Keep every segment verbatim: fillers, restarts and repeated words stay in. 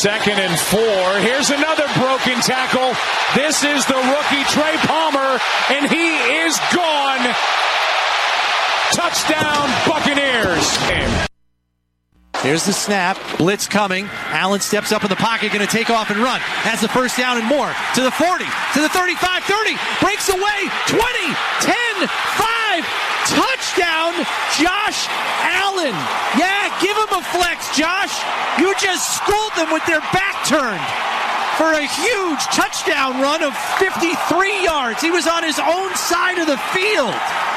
Second and four. Here's another broken tackle. This is the rookie Trey Palmer, and he is gone. Touchdown, Buccaneers. Here's the snap. Blitz coming. Allen steps up in the pocket, going to take off and run. Has the first down and more. To the forty, to the thirty-five, thirty. Breaks away. twenty, ten, five. Touchdown, Josh Allen. Yeah, give him a flex, Josh. You just schooled them with their back turned for a huge touchdown run of fifty-three yards. He was on his own side of the field.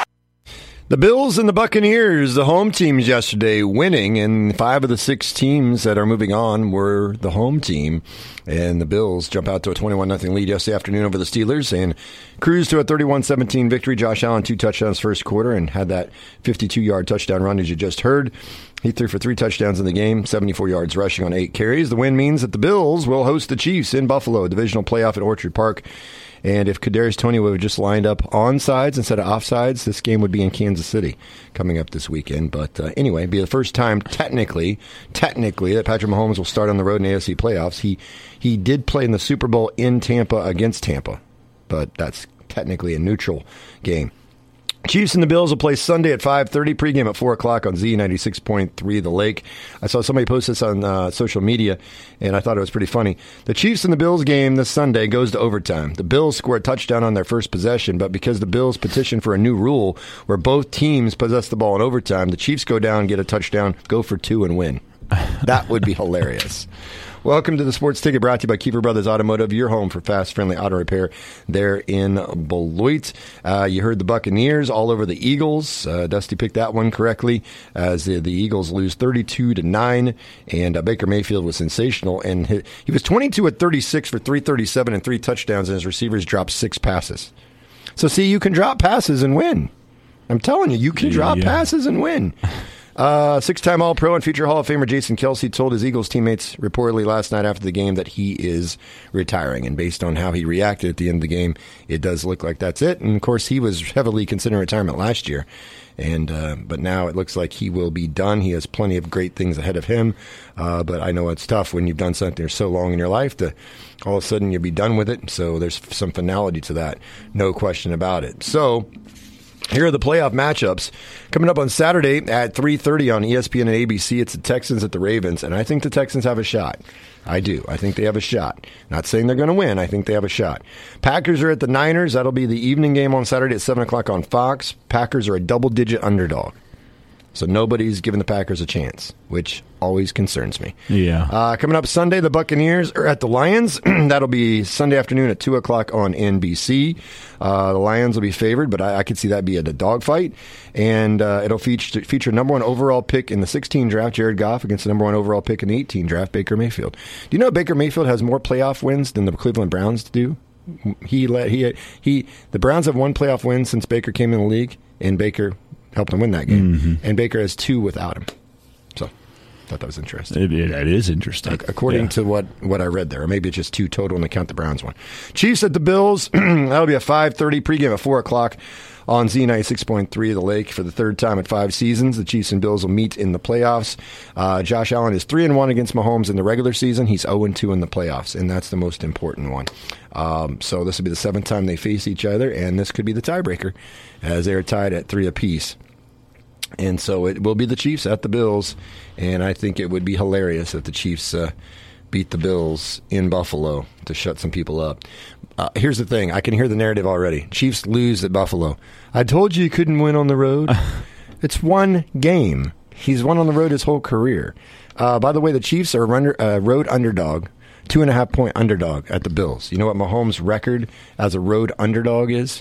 The Bills and the Buccaneers, the home teams yesterday, winning, and five of the six teams that are moving on were the home team. And the Bills jump out to a twenty-one nothing lead yesterday afternoon over the Steelers and cruise to a thirty-one seventeen victory. Josh Allen, two touchdowns first quarter, and had that fifty-two-yard touchdown run, as you just heard. He threw for three touchdowns in the game, seventy-four yards rushing on eight carries. The win means that the Bills will host the Chiefs in Buffalo, a divisional playoff at Orchard Park. And if Kadarius Toney would have just lined up on sides instead of offsides, this game would be in Kansas City coming up this weekend. But uh, anyway, it'd be the first time technically, technically, that Patrick Mahomes will start on the road in the A F C playoffs. He he did play in the Super Bowl in Tampa against Tampa, but that's technically a neutral game. Chiefs and the Bills will play Sunday at five thirty, pregame at four o'clock on Z ninety-six point three The Lake. I saw somebody post this on uh, social media, and I thought it was pretty funny. The Chiefs and the Bills game this Sunday goes to overtime. The Bills score a touchdown on their first possession, but because the Bills petitioned for a new rule where both teams possess the ball in overtime, the Chiefs go down, get a touchdown, go for two, and win. That would be hilarious. Welcome to the Sports Ticket, brought to you by Kiefer Brothers Automotive, your home for fast, friendly auto repair there in Beloit. Uh, you heard the Buccaneers all over the Eagles. Uh, Dusty picked that one correctly as the, the Eagles lose thirty-two to nine, and uh, Baker Mayfield was sensational. And he, he was twenty-two at thirty-six for three thirty-seven and three touchdowns, and his receivers dropped six passes. So, see, you can drop passes and win. I'm telling you, you can drop yeah. passes and win. Uh, six-time All-Pro and future Hall of Famer Jason Kelce told his Eagles teammates reportedly last night after the game that he is retiring. And based on how he reacted at the end of the game, it does look like that's it. And, of course, he was heavily considering retirement last year. And uh, but now it looks like he will be done. He has plenty of great things ahead of him. Uh, but I know it's tough when you've done something so long in your life to all of a sudden you'll be done with it. So there's some finality to that. No question about it. So here are the playoff matchups coming up on Saturday at three thirty on E S P N and A B C. It's the Texans at the Ravens, and I think the Texans have a shot. I do. I think they have a shot. Not saying they're going to win. I think they have a shot. Packers are at the Niners. That'll be the evening game on Saturday at seven o'clock on Fox. Packers are a double-digit underdog. So nobody's giving the Packers a chance, which always concerns me. Yeah. Uh, coming up Sunday, the Buccaneers are at the Lions. That'll be Sunday afternoon at two o'clock on N B C. Uh, the Lions will be favored, but I, I could see that be a, a dogfight. And uh, it'll feature, feature number one overall pick in the sixteen draft, Jared Goff, against the number one overall pick in the eighteen draft, Baker Mayfield. Do you know Baker Mayfield has more playoff wins than the Cleveland Browns do? He let he he the Browns have one playoff win since Baker came in the league, and Baker helped him win that game. Mm-hmm. And Baker has two without him. So I thought that was interesting. It, it, it is interesting. According yeah. to what, what I read there. Or maybe it's just two total and they count the Browns one. Chiefs at the Bills. That'll be a five thirty pregame at four o'clock on Z ninety-six point three The Lake for the third time in five seasons. The Chiefs and Bills will meet in the playoffs. Uh, Josh Allen is three and one against Mahomes in the regular season. He's oh and two in the playoffs, and that's the most important one. Um, so this will be the seventh time they face each other, and this could be the tiebreaker as they are tied at three apiece. And so it will be the Chiefs at the Bills, and I think it would be hilarious if the Chiefs uh, beat the Bills in Buffalo to shut some people up. Uh, here's the thing. I can hear the narrative already. Chiefs lose at Buffalo. I told you you couldn't win on the road. It's one game. He's won on the road his whole career. Uh, by the way, the Chiefs are a under, uh, road underdog, two and a half point underdog at the Bills. You know what Mahomes' record as a road underdog is?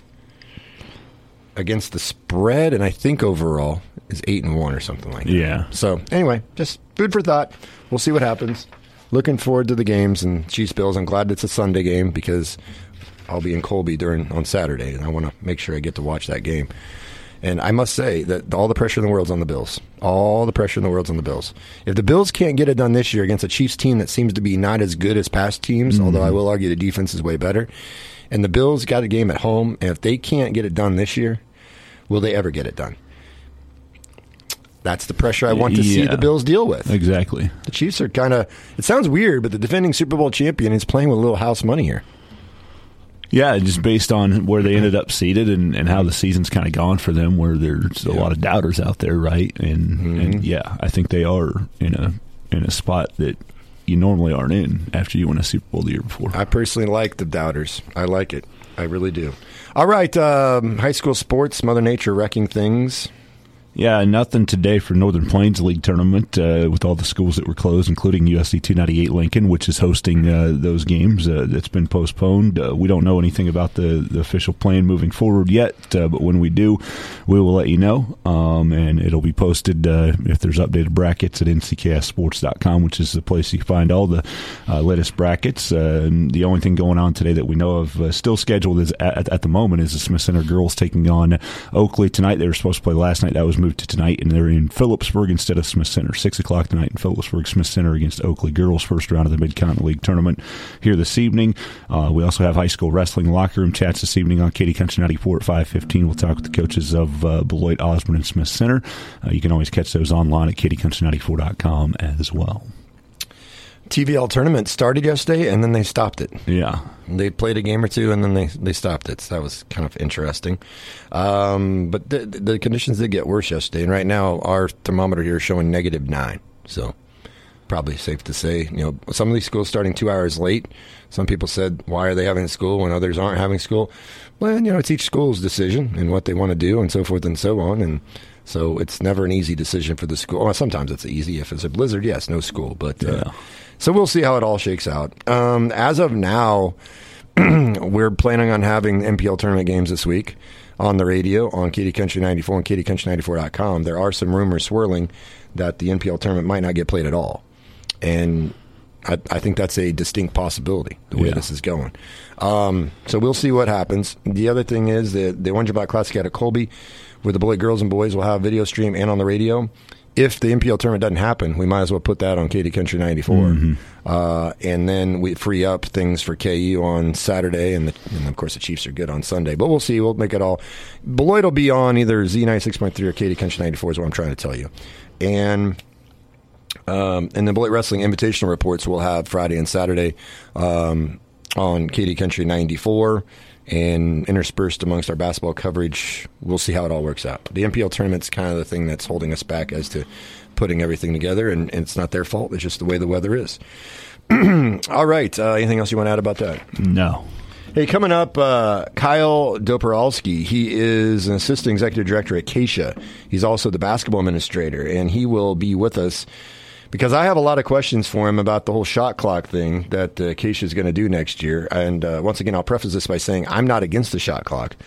Against the spread, and I think overall is eight and one or something like that. Yeah. So anyway, just food for thought. We'll see what happens. Looking forward to the games and Chiefs Bills. I'm glad it's a Sunday game because I'll be in Colby during on Saturday, and I want to make sure I get to watch that game. And I must say that all the pressure in the world's on the Bills. All the pressure in the world's on the Bills. If the Bills can't get it done this year against a Chiefs team that seems to be not as good as past teams, mm-hmm. although I will argue the defense is way better, and the Bills got a game at home, and if they can't get it done this year, will they ever get it done? That's the pressure I want to yeah, see the Bills deal with. Exactly. The Chiefs are kind of, it sounds weird, but the defending Super Bowl champion is playing with a little house money here. Yeah, just based on where they ended up seated and, and how the season's kind of gone for them, where there's a yeah. lot of doubters out there, right? And mm-hmm. and yeah, I think they are in a in a spot that you normally aren't in after you win a Super Bowl the year before. I personally like the doubters. I like it. I really do. All right, um, high school sports, Mother Nature wrecking things. Yeah, nothing today for Northern Plains League tournament uh, with all the schools that were closed, including U S C two ninety-eight Lincoln, which is hosting uh, those games. Uh, that's been postponed. Uh, we don't know anything about the, the official plan moving forward yet, uh, but when we do, we will let you know. Um, and it'll be posted uh, if there's updated brackets at N C K S sports dot com, which is the place you can find all the uh, latest brackets. Uh, and the only thing going on today that we know of uh, still scheduled is at, at the moment is the Smith Center girls taking on Oakley tonight. They were supposed to play last night. That was moved to tonight, and they're in Phillipsburg instead of Smith Center. Six o'clock tonight in Phillipsburg. Smith Center against Oakley girls, first round of the Mid-Continent League tournament here this evening. Uh, we also have high school wrestling locker room chats this evening on Katy Country ninety-four at five fifteen. We'll talk with the coaches of uh, Beloit, Osborne, and Smith Center. Uh, you can always catch those online at Katy Country ninety-four dot com as well. T V L tournament started yesterday, and then they stopped it. Yeah. They played a game or two, and then they, they stopped it. So that was kind of interesting. Um, but the, the conditions did get worse yesterday, and right now our thermometer here is showing negative nine. So probably safe to say, you know, some of these schools starting two hours late. Some people said, why are they having school when others aren't having school? Well, you know, it's each school's decision and what they want to do and so forth and so on. And so it's never an easy decision for the school. Well, sometimes it's easy. If it's a blizzard, yes, no school. But uh, yeah. So we'll see how it all shakes out. Um, as of now, we're planning on having N P L tournament games this week on the radio on Katy Country ninety-four and Katy Country ninety-four dot com. There are some rumors swirling that the N P L tournament might not get played at all. And I, I think that's a distinct possibility, the way yeah. this is going. Um, so we'll see what happens. The other thing is that the Orange and Black Classic out of Colby, where the Beloit girls and boys will have video stream and on the radio. If the N P L tournament doesn't happen, we might as well put that on Katy Country ninety-four. Mm-hmm. Uh, and then we free up things for K U on Saturday. And, the, and, of course, the Chiefs are good on Sunday. But we'll see. We'll make it all. Beloit will be on either Z ninety-six point three or Katy Country ninety-four is what I'm trying to tell you. And um, and the Beloit Wrestling Invitational Reports we'll have Friday and Saturday um, on Katy Country ninety-four. And interspersed amongst our basketball coverage, we'll see how it all works out. The N P L tournament's kind of the thing that's holding us back as to putting everything together, and, and it's not their fault. It's just the way the weather is. All right. Uh, anything else you want to add about that? No. Hey, coming up, uh, Kyle Doporalski. He is an assistant executive director at Acacia. He's also the basketball administrator, and he will be with us because I have a lot of questions for him about the whole shot clock thing that uh, Acacia is going to do next year. And uh, once again, I'll preface this by saying I'm not against the shot clock.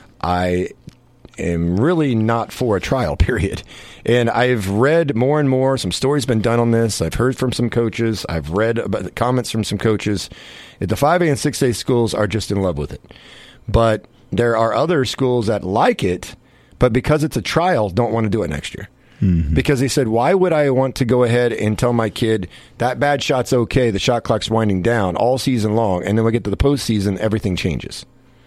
I am really not for a trial period. And I've read more and more. Some stories been done on this. I've heard from some coaches. I've read about the comments from some coaches. The five A and six A schools are just in love with it. But there are other schools that like it, but because it's a trial, don't want to do it next year. Mm-hmm. Because they said, why would I want to go ahead and tell my kid that bad shot's okay, the shot clock's winding down all season long, and then we get to the postseason, everything changes.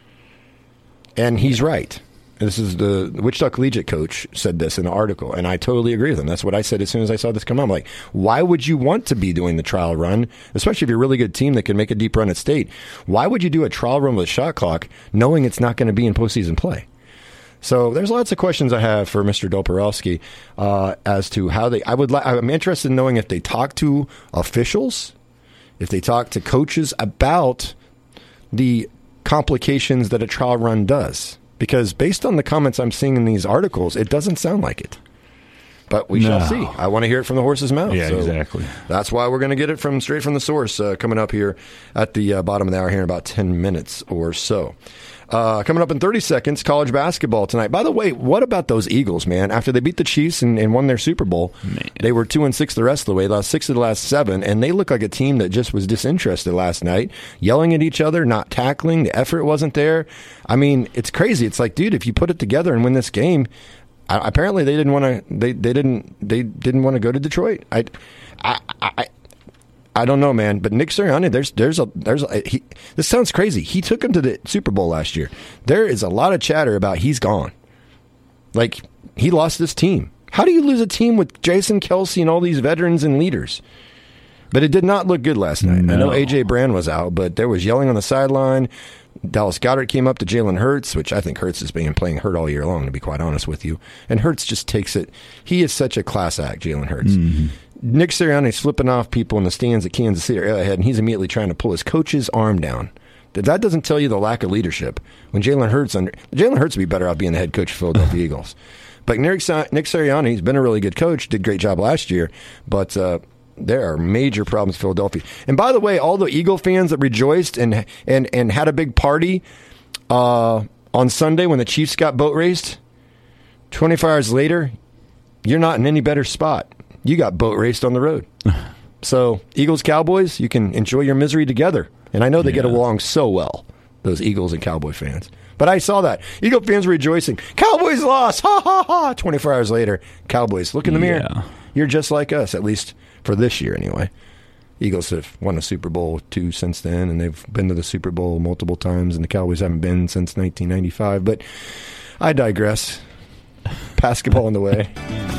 And he's right. This is the Wichita Collegiate coach said this in an article, and I totally agree with him. That's what I said as soon as I saw this come out. I'm like, why would you want to be doing the trial run, especially if you're a really good team that can make a deep run at state? Why would you do a trial run with a shot clock knowing it's not going to be in postseason play? So there's lots of questions I have for Mister Doporalski uh, as to how they. I would. Li- I'm interested in knowing if they talk to officials, if they talk to coaches about the complications that a trial run does. Because based on the comments I'm seeing in these articles, it doesn't sound like it. But we no. shall see. I want to hear it from the horse's mouth. Yeah, so exactly. That's why we're going to get it from straight from the source uh, coming up here at the uh, bottom of the hour here in about ten minutes or so. Uh, coming up in thirty seconds, college basketball tonight. By the way, what about those Eagles, man? After they beat the Chiefs and, and won their Super Bowl, man. They were two and six the rest of the way, lost six of the last seven, and they look like a team that just was disinterested last night, yelling at each other, not tackling. The effort wasn't there. I mean, it's crazy. It's like, dude, if you put it together and win this game, I, apparently they didn't want to. They, they didn't. They didn't want to go to Detroit. I, I, I I don't know, man, but Nick Sirianni, there's there's a there's a, he. This sounds crazy. He took him to the Super Bowl last year. There is a lot of chatter about he's gone. Like he lost this team. How do you lose a team with Jason Kelce and all these veterans and leaders? But it did not look good last night. No. I know A J. Brown was out, but there was yelling on the sideline. Dallas Goedert came up to Jalen Hurts, which I think Hurts has been playing hurt all year long, to be quite honest with you. And Hurts just takes it. He is such a class act, Jalen Hurts. Mm-hmm. Nick Sirianni's flipping off people in the stands at Kansas City Arrowhead, and he's immediately trying to pull his coach's arm down. That doesn't tell you the lack of leadership. When Jalen Hurts under Jalen Hurts would be better off being the head coach of Philadelphia Eagles. But Nick, Nick Sirianni, he's been a really good coach, did a great job last year, but uh, there are major problems in Philadelphia. And by the way, all the Eagle fans that rejoiced and and, and had a big party uh, on Sunday when the Chiefs got boat raced, twenty-four hours later, you're not in any better spot. You got boat raced on the road. So, Eagles, Cowboys, you can enjoy your misery together. And I know they yeah. get along so well, those Eagles and Cowboy fans. But I saw that. Eagle fans rejoicing. Cowboys lost. Ha, ha, ha. twenty-four hours later, Cowboys, look in the mirror. Yeah. You're just like us, at least for this year anyway. Eagles have won a Super Bowl two since then, and they've been to the Super Bowl multiple times, and the Cowboys haven't been since nineteen ninety-five. But I digress. Basketball on the way.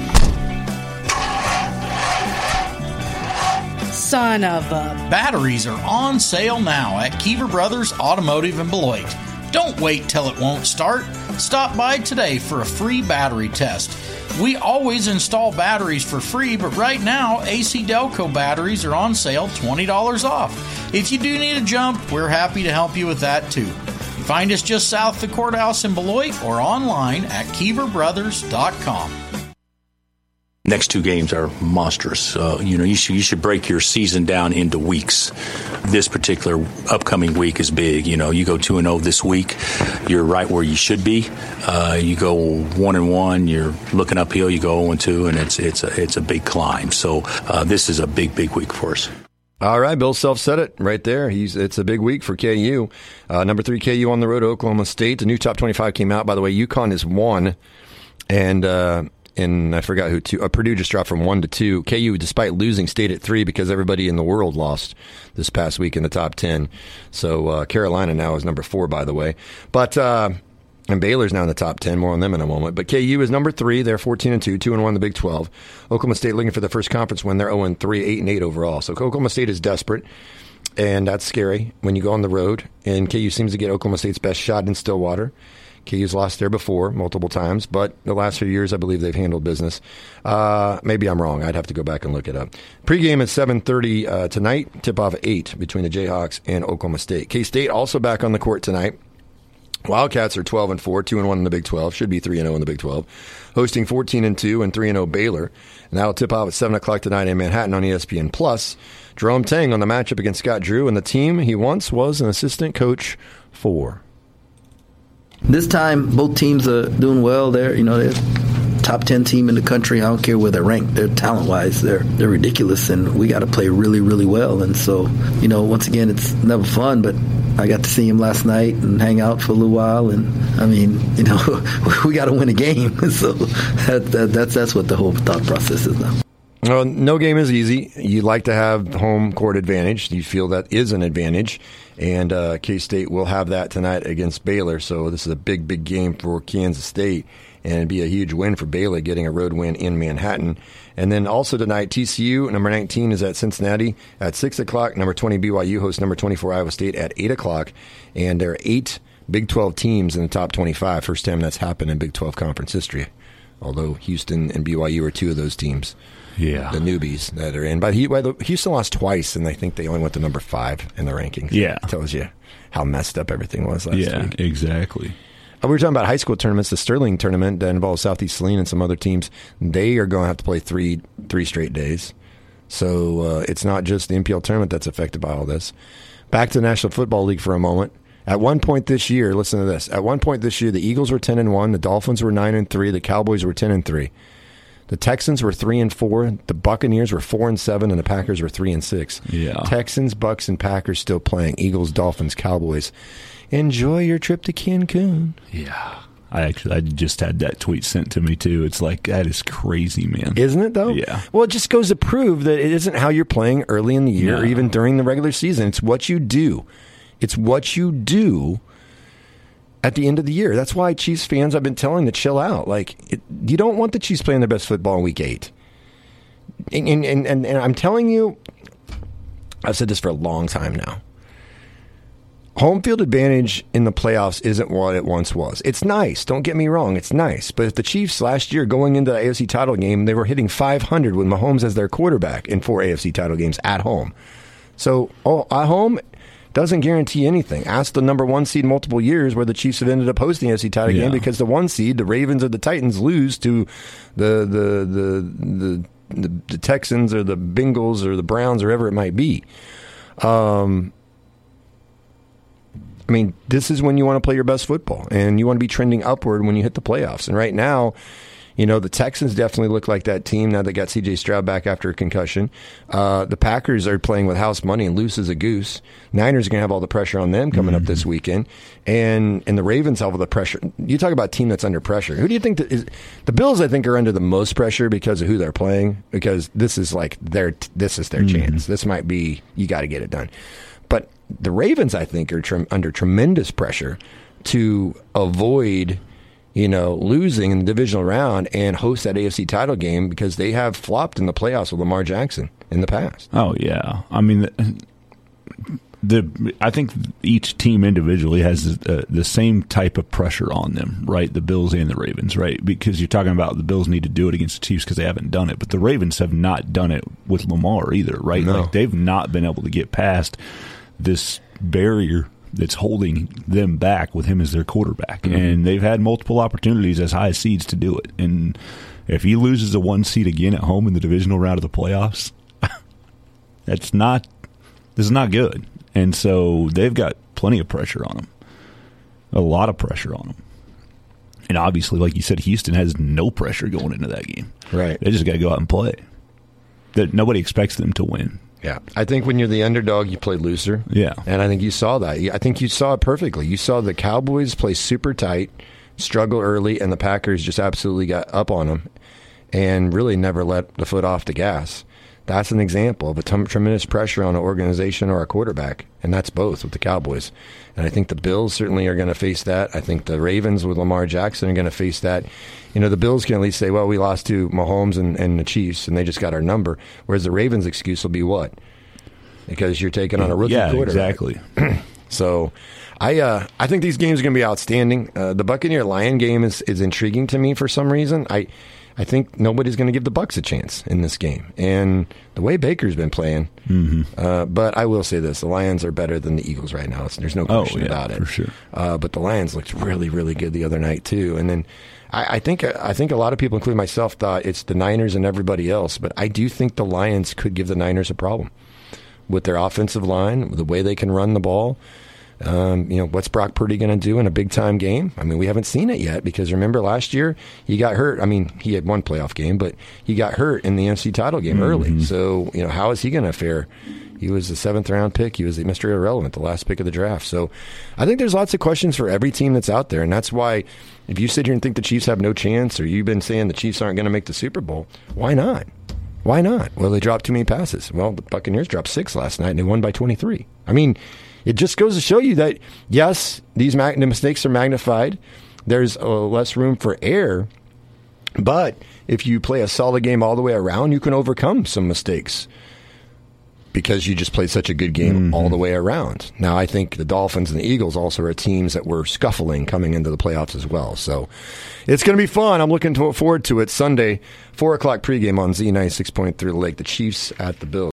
Son of a... Batteries are on sale now at Keever Brothers Automotive in Beloit. Don't wait till it won't start. Stop by today for a free battery test. We always install batteries for free, but right now, A C Delco batteries are on sale twenty dollars off. If you do need a jump, we're happy to help you with that too. Find us just south of the courthouse in Beloit or online at keever brothers dot com. Next two games are monstrous. Uh, you know, you should you should break your season down into weeks. This particular upcoming week is big. You know, you go two and zero this week, you're right where you should be. Uh, you go one and one, you're looking uphill. You go zero and two, and it's it's a it's a big climb. So uh, this is a big big week for us. All right, Bill Self said it right there. He's it's a big week for K U. Uh, number three K U on the road to Oklahoma State. The new top twenty-five came out. By the way, UConn is one, and. Uh, And I forgot who two. Uh, Purdue just dropped from one to two. K U, despite losing, stayed at three because everybody in the world lost this past week in the top ten. So uh, Carolina now is number four, by the way. But uh, and Baylor's now in the top ten. More on them in a moment. But K U is number three. They're fourteen and two, two and one in the Big twelve. Oklahoma State looking for the first conference win. They're zero and three, eight and eight overall. So Oklahoma State is desperate. And that's scary when you go on the road. And K U seems to get Oklahoma State's best shot in Stillwater. K U's lost there before, multiple times, but the last few years, I believe they've handled business. Uh, maybe I'm wrong. I'd have to go back and look it up. Pre-game at seven thirty uh, tonight, tip-off at eight between the Jayhawks and Oklahoma State. K-State also back on the court tonight. Wildcats are twelve and four, two and one in the Big twelve, should be three and oh in the Big twelve, hosting fourteen and two and three and oh Baylor. And that'll tip off at seven o'clock tonight in Manhattan on E S P N Plus. Jerome Tang on the matchup against Scott Drew and the team he once was an assistant coach for. This time, both teams are doing well. They're, you know, they're top ten team in the country. I don't care where they're ranked. They're talent-wise, they're they're ridiculous, and we got to play really, really well. And so, you know, once again, it's never fun, but I got to see him last night and hang out for a little while. And I mean, you know, we got to win a game. So that, that, that's that's what the whole thought process is now. Well, no game is easy. You like to have home court advantage. You feel that is an advantage. And uh, K-State will have that tonight against Baylor. So this is a big, big game for Kansas State. And it'd be a huge win for Baylor getting a road win in Manhattan. And then also tonight, T C U, number nineteen, is at Cincinnati at six o'clock. Number twenty, B Y U hosts number twenty-four, Iowa State at eight o'clock. And there are eight Big twelve teams in the top twenty-five. First time that's happened in Big twelve conference history. Although Houston and B Y U are two of those teams. Yeah. The newbies that are in. But he, well, Houston lost twice, and I think they only went to number five in the rankings. Yeah. It tells you how messed up everything was last yeah, week. Yeah, exactly. We were talking about high school tournaments. The Sterling tournament that involves Southeast Saline and some other teams, they are going to have to play three three straight days. So uh, it's not just the N P L tournament that's affected by all this. Back to the National Football League for a moment. At one point this year, listen to this. At one point this year, the Eagles were ten and one, the Dolphins were nine and three, the Cowboys were ten and three. The Texans were three and four, the Buccaneers were four and seven, and the Packers were three and six. Yeah. Texans, Bucks, and Packers still playing. Eagles, Dolphins, Cowboys. Enjoy your trip to Cancun. Yeah. I actually I just had that tweet sent to me too. It's like, that is crazy, man. Isn't it though? Yeah. Well, it just goes to prove that it isn't how you're playing early in the year no. or even during the regular season. It's what you do. It's what you do at the end of the year. That's why Chiefs fans I've been telling to chill out. Like, it, you don't want the Chiefs playing their best football in week eight. And, and, and, and I'm telling you, I've said this for a long time now. Home field advantage in the playoffs isn't what it once was. It's nice. Don't get me wrong. It's nice. But if the Chiefs last year going into the A F C title game, they were hitting five hundred with Mahomes as their quarterback in four A F C title games at home. So oh, at home doesn't guarantee anything. Ask the number one seed multiple years where the Chiefs have ended up hosting the A F C title yeah. game because the one seed, the Ravens or the Titans, lose to the the the the, the, the Texans or the Bengals or the Browns or whoever it might be. Um. I mean, this is when you want to play your best football, and you want to be trending upward when you hit the playoffs. And right now, you know, the Texans definitely look like that team now they got C J Stroud back after a concussion. Uh, the Packers are playing with house money and loose as a goose. Niners are going to have all the pressure on them coming mm-hmm. up this weekend. And and the Ravens have all the pressure. You talk about a team that's under pressure. Who do you think that is? The Bills, I think, are under the most pressure because of who they're playing, because this is like their, this is their mm-hmm. chance. This might be, you got to get it done. But the Ravens, I think, are tre- under tremendous pressure to avoid, you know, losing in the divisional round and host that A F C title game because they have flopped in the playoffs with Lamar Jackson in the past. Oh yeah, I mean, the, the I think each team individually has uh, the same type of pressure on them, right? The Bills and the Ravens, right? Because you're talking about the Bills need to do it against the Chiefs because they haven't done it, but the Ravens have not done it with Lamar either, right? No. Like they've not been able to get past this barrier that's holding them back with him as their quarterback. Mm-hmm. And they've had multiple opportunities as high seeds to do it. And if he loses a one seed again at home in the divisional round of the playoffs, that's not, this is not good. And so they've got plenty of pressure on them, a lot of pressure on them. And obviously, like you said, Houston has no pressure going into that game. Right. They just got to go out and play. That nobody expects them to win. Yeah, I think when you're the underdog, you play looser. Yeah. And I think you saw that. I think you saw it perfectly. You saw the Cowboys play super tight, struggle early, and the Packers just absolutely got up on them and really never let the foot off the gas. That's an example of a t- tremendous pressure on an organization or a quarterback, and that's both with the Cowboys. And I think the Bills certainly are going to face that. I think the Ravens with Lamar Jackson are going to face that. You know, the Bills can at least say, well, we lost to Mahomes and, and the Chiefs, and they just got our number, whereas the Ravens' excuse will be what? Because you're taking on a rookie yeah, quarterback. Exactly. So I uh, I think these games are going to be outstanding. Uh, the Buccaneer-Lion game is, is intriguing to me for some reason. I I think nobody's going to give the Bucs a chance in this game. And the way Baker's been playing. Mm-hmm. Uh, but I will say this. The Lions are better than the Eagles right now. It's, there's no question oh, yeah, about it. For sure. Uh, but the Lions looked really, really good the other night, too. And then I, I think I think a lot of people, including myself, thought it's the Niners and everybody else. But I do think the Lions could give the Niners a problem with their offensive line, with the way they can run the ball. Um, you know, what's Brock Purdy going to do in a big-time game? I mean, we haven't seen it yet because remember last year he got hurt. I mean, he had one playoff game, but he got hurt in the N F C title game mm-hmm. early. So, you know, how is he going to fare? He was the seventh-round pick. He was the Mister Irrelevant, the last pick of the draft. So I think there's lots of questions for every team that's out there, and that's why if you sit here and think the Chiefs have no chance or you've been saying the Chiefs aren't going to make the Super Bowl, why not? Why not? Well, they dropped too many passes. Well, the Buccaneers dropped six last night, and they won by twenty-three. I mean, it just goes to show you that, yes, these mag- the mistakes are magnified. There's uh, less room for error. But if you play a solid game all the way around, you can overcome some mistakes because you just played such a good game mm-hmm. all the way around. Now, I think the Dolphins and the Eagles also are teams that were scuffling coming into the playoffs as well. So it's going to be fun. I'm looking to- forward to it. Sunday, four o'clock pregame on Z ninety-six point three The Lake. The Chiefs at the Bills.